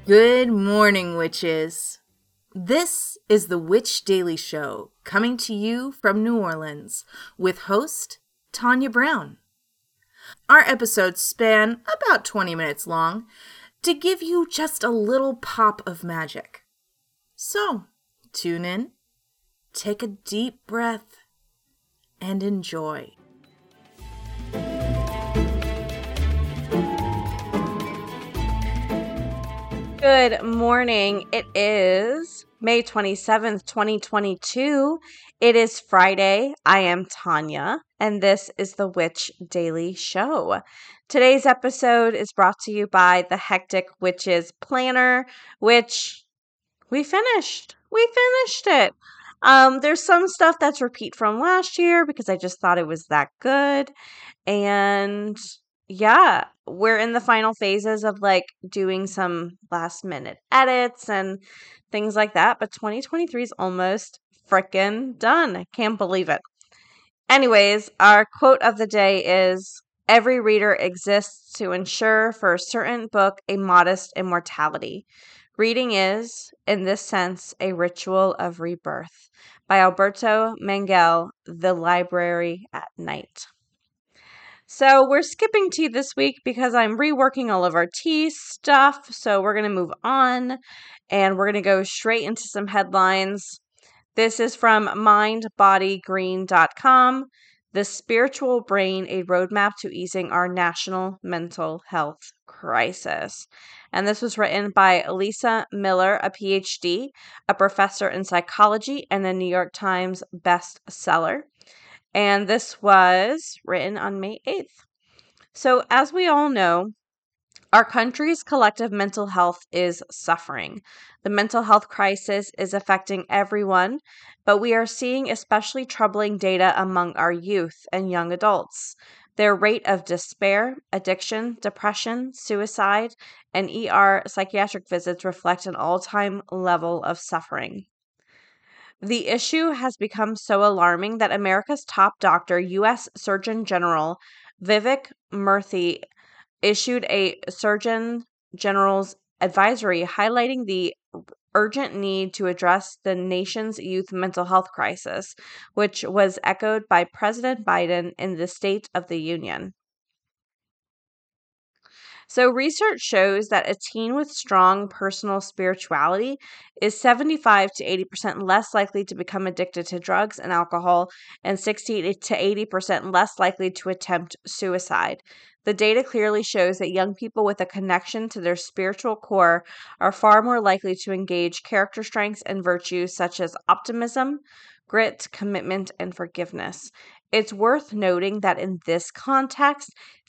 Good morning, witches. This is the Witch Daily Show, coming to you from New Orleans, with host Tanya Brown. Our episodes span about 20 minutes long to give you just a little pop of magic. So, tune in, take a deep breath, and enjoy. Good morning. It is May 27th, 2022. It is Friday. I am Tanya, and this is the Witch Daily Show. Today's episode is brought to you by the Hectic Witches Planner, which we finished. We finished it. There's some stuff that's repeat from last year because I just thought it was that good. And yeah, we're in the final phases of doing some last minute edits and things like that. But 2023 is almost freaking done. I can't believe it. Anyways, our quote of the day is every reader exists to ensure for a certain book a modest immortality. Reading is, in this sense, a ritual of rebirth. By Alberto Mangel, The Library at Night. So we're skipping tea this week because I'm reworking all of our tea stuff. So we're going to move on and we're going to go straight into some headlines. This is from mindbodygreen.com. The Spiritual Brain, a Roadmap to Easing Our National Mental Health Crisis. And this was written by Lisa Miller, a PhD, a professor in psychology, and a New York Times bestseller. And this was written on May 8th. So, as we all know, our country's collective mental health is suffering. The mental health crisis is affecting everyone, but we are seeing especially troubling data among our youth and young adults. Their rate of despair, addiction, depression, suicide, and ER psychiatric visits reflect an all-time level of suffering. The issue has become so alarming that America's top doctor, U.S. Surgeon General Vivek Murthy, issued a Surgeon General's advisory highlighting the urgent need to address the nation's youth mental health crisis, which was echoed by President Biden in the State of the Union. So, research shows that a teen with strong personal spirituality is 75 to 80% less likely to become addicted to drugs and alcohol, and 60 to 80% less likely to attempt suicide. The data clearly shows that young people with a connection to their spiritual core are far more likely to engage character strengths and virtues such as optimism, grit, commitment, and forgiveness. It's worth noting that in this context,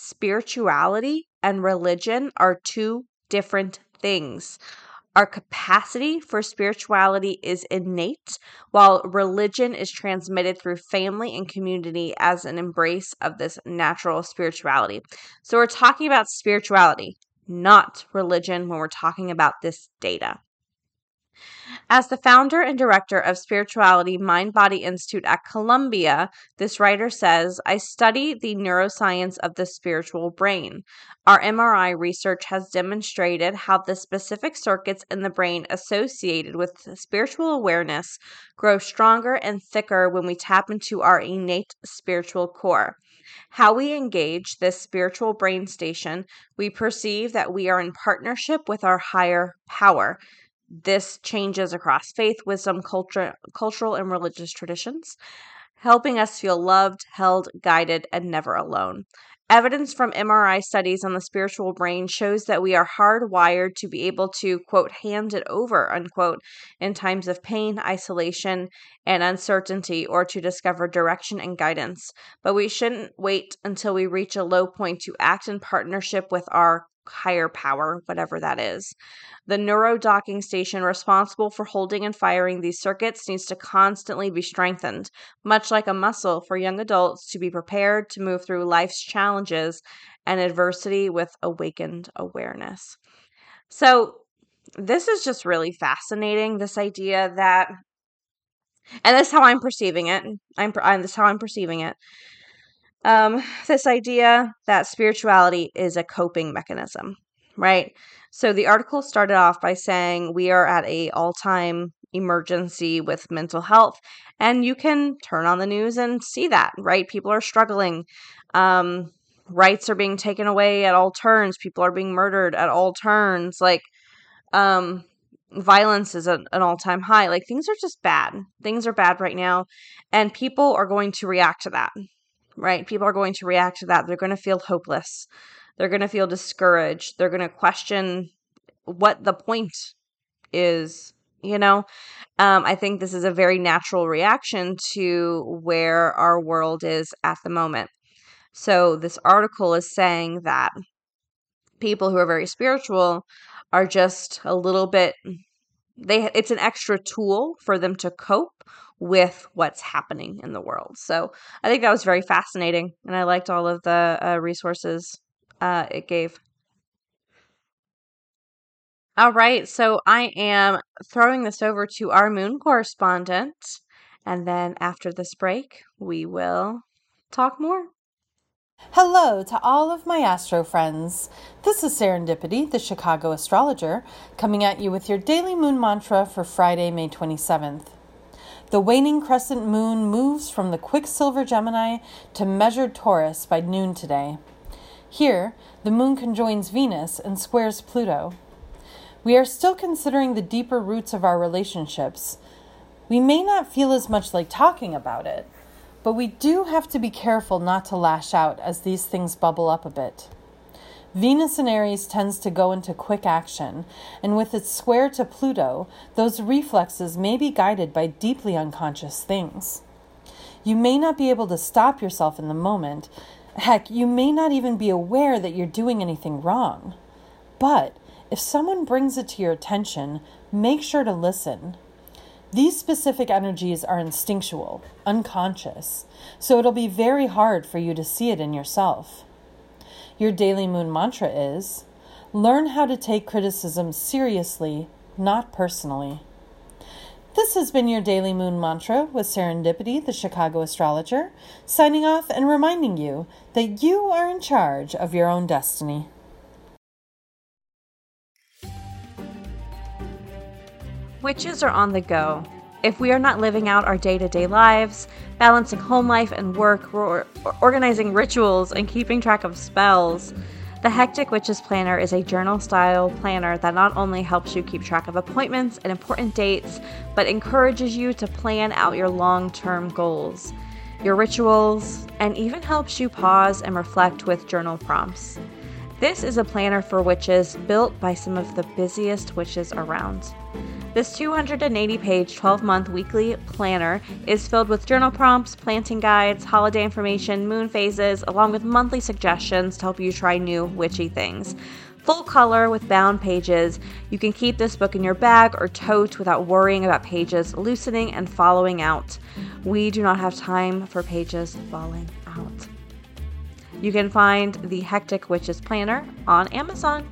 spirituality and religion are two different things. Our capacity for spirituality is innate, while religion is transmitted through family and community as an embrace of this natural spirituality. So we're talking about spirituality, not religion, when we're talking about this data. As the founder and director of Spirituality Mind Body Institute at Columbia, this writer says, I study the neuroscience of the spiritual brain. Our MRI research has demonstrated how the specific circuits in the brain associated with spiritual awareness grow stronger and thicker when we tap into our innate spiritual core. How we engage this spiritual brain station, we perceive that we are in partnership with our higher power. This changes across faith, wisdom, cultural, and religious traditions, helping us feel loved, held, guided, and never alone. Evidence from MRI studies on the spiritual brain shows that we are hardwired to be able to, quote, hand it over, unquote, in times of pain, isolation, and uncertainty, or to discover direction and guidance. But we shouldn't wait until we reach a low point to act in partnership with our higher power, whatever that is. The neurodocking station responsible for holding and firing these circuits needs to constantly be strengthened, much like a muscle for young adults to be prepared to move through life's challenges and adversity with awakened awareness. So, this is just really fascinating, this idea that, and this is how I'm perceiving it. This is how I'm perceiving it. This idea that spirituality is a coping mechanism, right? So the article started off by saying we are at a all-time emergency with mental health, and you can turn on the news and see that, right? People are struggling. Rights are being taken away at all turns. People are being murdered at all turns. Like, violence is at an all-time high. Like, things are just bad. Things are bad right now, and people are going to react to that, right? People are going to react to that. They're going to feel hopeless. They're going to feel discouraged. They're going to question what the point is, you know? I think this is a very natural reaction to where our world is at the moment. So this article is saying that people who are very spiritual are just a little bit, it's an extra tool for them to cope with what's happening in the world. So I think that was very fascinating, and I liked all of the resources it gave. All right, so I am throwing this over to our moon correspondent, and then after this break, we will talk more. Hello to all of my astro friends. This is Serendipity, the Chicago astrologer, coming at you with your daily moon mantra for Friday, May 27th. The waning crescent moon moves from the Quicksilver Gemini to measured Taurus by noon today. Here, the moon conjoins Venus and squares Pluto. We are still considering the deeper roots of our relationships. We may not feel as much like talking about it, but we do have to be careful not to lash out as these things bubble up a bit. Venus in Aries tends to go into quick action, and with its square to Pluto, those reflexes may be guided by deeply unconscious things. You may not be able to stop yourself in the moment. Heck, you may not even be aware that you're doing anything wrong. But if someone brings it to your attention, make sure to listen. These specific energies are instinctual, unconscious, so it'll be very hard for you to see it in yourself. Your daily moon mantra is, learn how to take criticism seriously, not personally. This has been your daily moon mantra with Serendipity, the Chicago astrologer, signing off and reminding you that you are in charge of your own destiny. Witches are on the go. If we are not living out our day-to-day lives, balancing home life and work, or organizing rituals and keeping track of spells, the Hectic Witches Planner is a journal-style planner that not only helps you keep track of appointments and important dates, but encourages you to plan out your long-term goals, your rituals, and even helps you pause and reflect with journal prompts. This is a planner for witches built by some of the busiest witches around. This 280-page, 12-month weekly planner is filled with journal prompts, planting guides, holiday information, moon phases, along with monthly suggestions to help you try new witchy things. Full color with bound pages, you can keep this book in your bag or tote without worrying about pages loosening and falling out. We do not have time for pages falling out. You can find the Hectic Witches Planner on Amazon.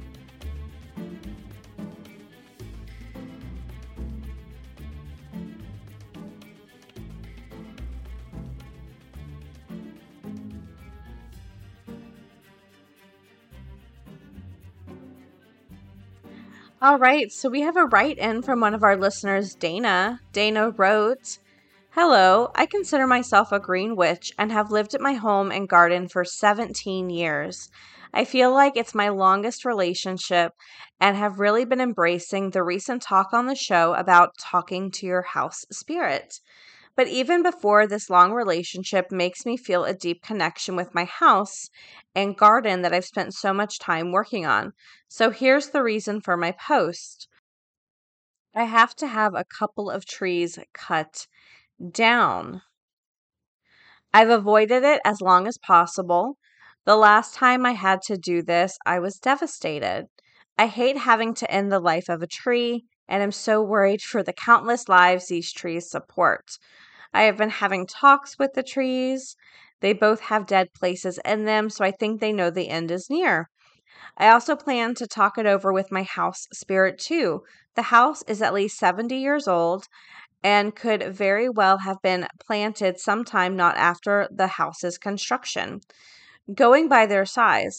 All right, so we have a write-in from one of our listeners, Dana. Dana wrote, "Hello, I consider myself a green witch and have lived at my home and garden for 17 years. I feel like it's my longest relationship and have really been embracing the recent talk on the show about talking to your house spirit. But even before this long relationship makes me feel a deep connection with my house and garden that I've spent so much time working on. So here's the reason for my post. I have to have a couple of trees cut down. I've avoided it as long as possible. The last time I had to do this, I was devastated. I hate having to end the life of a tree, and I'm so worried for the countless lives these trees support. I have been having talks with the trees. They both have dead places in them, so I think they know the end is near. I also plan to talk it over with my house spirit too. The house is at least 70 years old and could very well have been planted sometime not after the house's construction. Going by their size,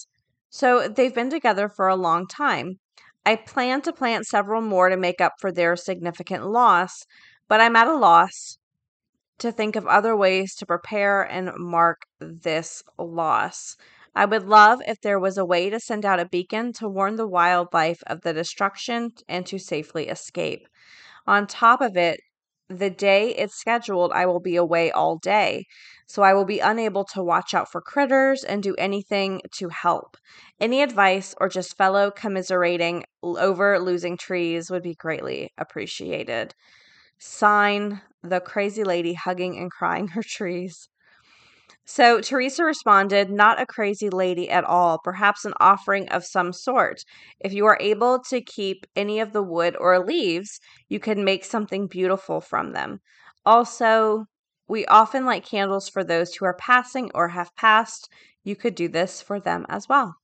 So they've been together for a long time. I plan to plant several more to make up for their significant loss, but I'm at a loss to think of other ways to prepare and mark this loss. I would love if there was a way to send out a beacon to warn the wildlife of the destruction and to safely escape. On top of it, the day it's scheduled, I will be away all day, so I will be unable to watch out for critters and do anything to help. Any advice or just fellow commiserating over losing trees would be greatly appreciated. Sign, the crazy lady hugging and crying her trees. So Teresa responded, not a crazy lady at all, perhaps an offering of some sort. If you are able to keep any of the wood or leaves, you can make something beautiful from them. Also, we often light candles for those who are passing or have passed. You could do this for them as well.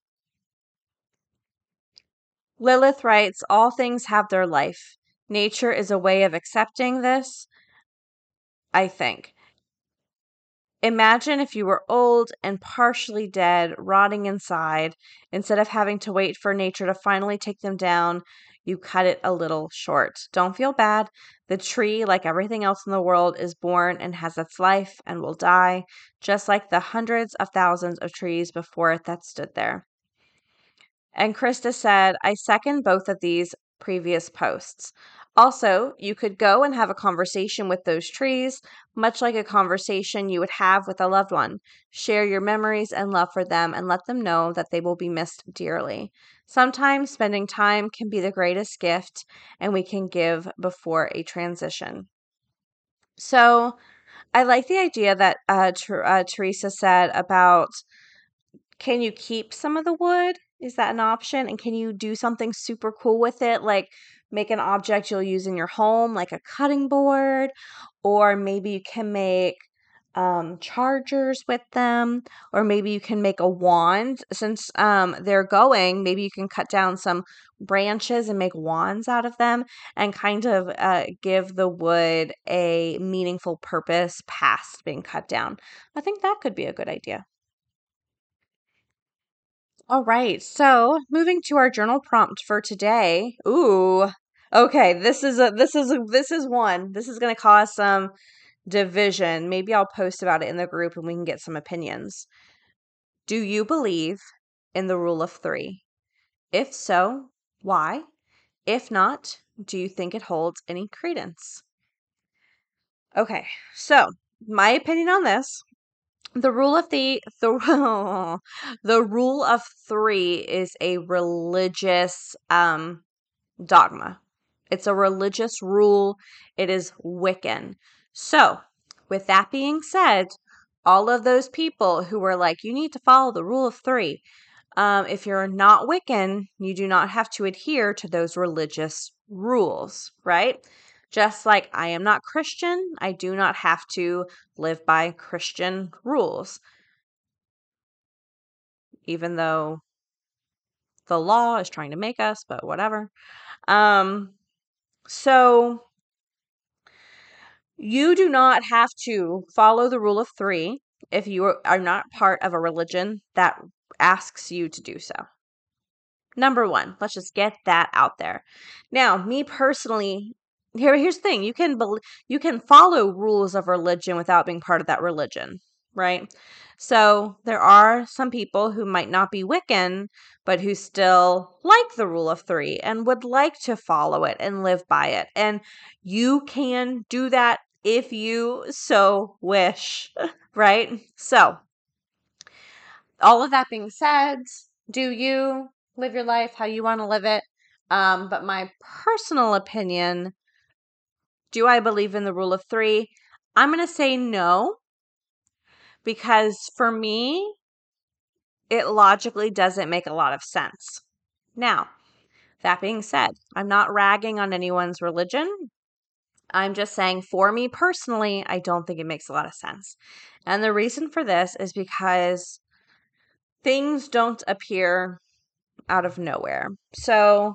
Lilith writes, all things have their life. Nature is a way of accepting this, I think. Imagine if you were old and partially dead, rotting inside. Instead of having to wait for nature to finally take them down, you cut it a little short. Don't feel bad. The tree, like everything else in the world, is born and has its life and will die, just like the hundreds of thousands of trees before it that stood there. And Krista said, I second both of these previous posts. Also, you could go and have a conversation with those trees, much like a conversation you would have with a loved one. Share your memories and love for them and let them know that they will be missed dearly. Sometimes spending time can be the greatest gift, and we can give before a transition. So, I like the idea that Teresa said about, can you keep some of the wood? Is that an option? And can you do something super cool with it? Like make an object you'll use in your home, like a cutting board, or maybe you can make chargers with them, or maybe you can make a wand. Since they're going, maybe you can cut down some branches and make wands out of them and kind of give the wood a meaningful purpose past being cut down. I think that could be a good idea. All right. So, moving to our journal prompt for today. Ooh. Okay, this is one. This is going to cause some division. Maybe I'll post about it in the group and we can get some opinions. Do you believe in the rule of 3? If so, why? If not, do you think it holds any credence? Okay. So, my opinion on this, the rule of the rule of 3 is a religious dogma. It's a religious rule. It is Wiccan. So, with that being said, all of those people who were like, you need to follow the rule of 3. If you're not Wiccan, you do not have to adhere to those religious rules, right? Just like I am not Christian, I do not have to live by Christian rules. Even though the law is trying to make us, but whatever. So you do not have to follow the rule of 3 if you are not part of a religion that asks you to do so. Number 1, let's just get that out there. Now, me personally, here's the thing. You can follow rules of religion without being part of that religion, right? So there are some people who might not be Wiccan, but who still like the rule of 3 and would like to follow it and live by it. And you can do that if you so wish, right? So all of that being said, do you live your life how you want to live it? But my personal opinion, do I believe in the rule of 3? I'm going to say no, because for me, it logically doesn't make a lot of sense. Now, that being said, I'm not ragging on anyone's religion. I'm just saying, for me personally, I don't think it makes a lot of sense. And the reason for this is because things don't appear out of nowhere. So,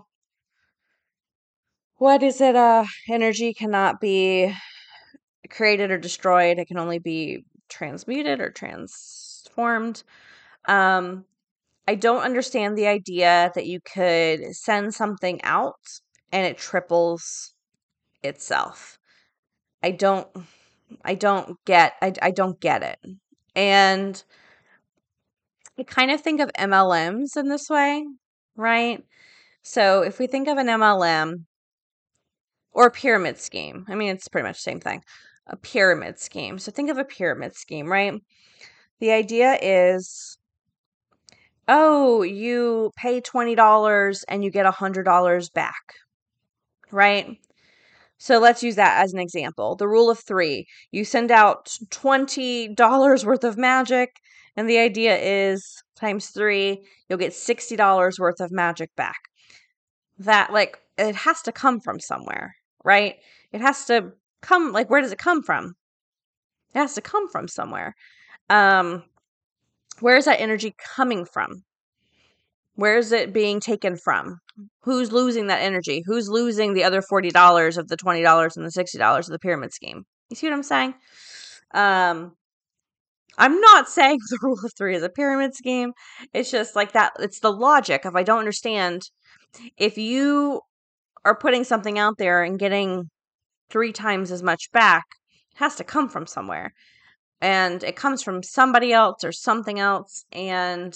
what is it? Energy cannot be created or destroyed. It can only be transmuted or transformed. I don't understand the idea that you could send something out and it triples itself. I don't get it. And I kind of think of MLMs in this way, right? So if we think of an MLM or a pyramid scheme, I mean, it's pretty much the same thing. A pyramid scheme. So think of a pyramid scheme, right? The idea is, oh, you pay $20 and you get $100 back, right? So let's use that as an example. The rule of 3. You send out $20 worth of magic, and the idea is times 3, you'll get $60 worth of magic back. That, like, it has to come from somewhere, right? It has to come, like, where does it come from? It has to come from somewhere. Where is that energy coming from? Where is it being taken from? Who's losing that energy? Who's losing the other $40 of the $20 and the $60 of the pyramid scheme? You see what I'm saying? I'm not saying the rule of 3 is a pyramid scheme. It's just like that. It's the logic of, I don't understand. If you are putting something out there and getting 3 times as much back, it has to come from somewhere. And it comes from somebody else or something else. And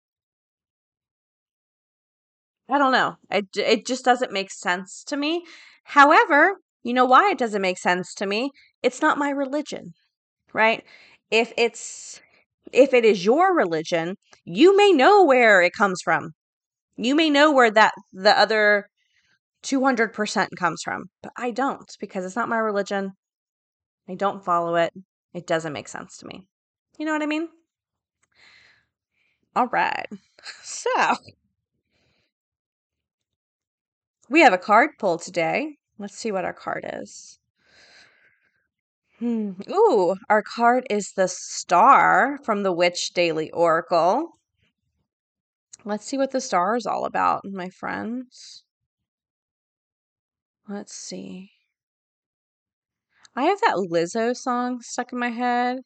I don't know. It just doesn't make sense to me. However, you know why it doesn't make sense to me? It's not my religion, right? If it is your religion, you may know where it comes from. You may know where the other 200% comes from, but I don't, because it's not my religion. I don't follow it. It doesn't make sense to me. You know what I mean? All right. So, we have a card pull today. Let's see what our card is. Ooh, our card is the Star from the Witch Daily Oracle. Let's see what the Star is all about, my friends. Let's see. I have that Lizzo song stuck in my head.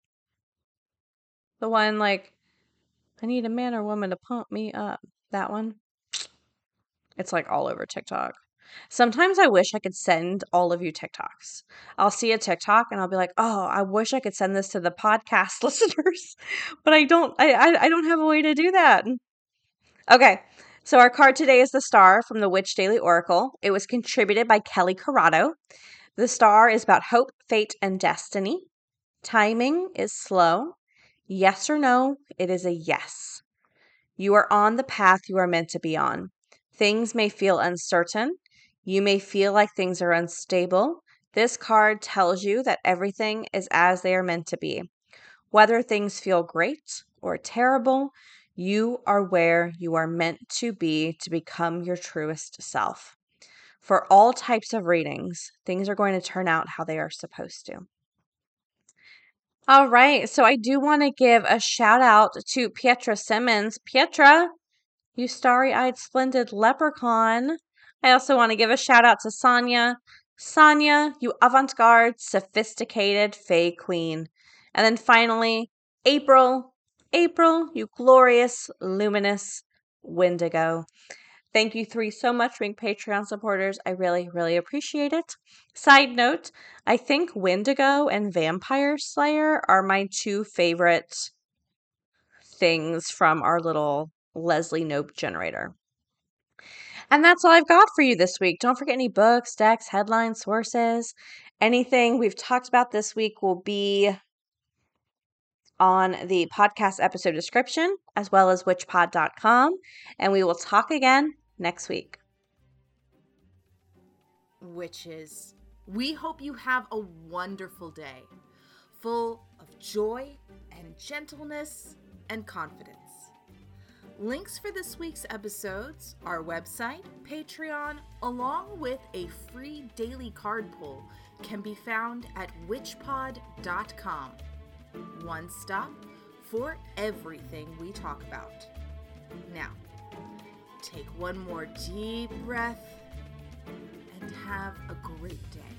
The one, like, I need a man or woman to pump me up. That one. It's like all over TikTok. Sometimes I wish I could send all of you TikToks. I'll see a TikTok and I'll be like, "Oh, I wish I could send this to the podcast listeners," but I don't. I don't have a way to do that. Okay, so our card today is the Star from the Witch Daily Oracle. It was contributed by Kelly Corrado. The Star is about hope, fate, and destiny. Timing is slow. Yes or no, it is a yes. You are on the path you are meant to be on. Things may feel uncertain. You may feel like things are unstable. This card tells you that everything is as they are meant to be. Whether things feel great or terrible, you are where you are meant to be to become your truest self. For all types of readings, things are going to turn out how they are supposed to. All right, so I do want to give a shout out to Pietra Simmons. Pietra, you starry-eyed, splendid leprechaun. I also want to give a shout out to Sonia. Sonia, you avant-garde, sophisticated fae queen. And then finally, April. April, you glorious, luminous Wendigo. Thank you 3 so much for being Patreon supporters. I really, really appreciate it. Side note, I think Wendigo and Vampire Slayer are my 2 favorite things from our little Leslie Knope generator. And that's all I've got for you this week. Don't forget any books, decks, headlines, sources. Anything we've talked about this week will be on the podcast episode description, as well as witchpod.com. And we will talk again next week. Witches, we hope you have a wonderful day, full of joy and gentleness and confidence. Links for this week's episodes, our website, Patreon, along with a free daily card pull can be found at witchpod.com. One stop for everything we talk about. Now, take one more deep breath and have a great day.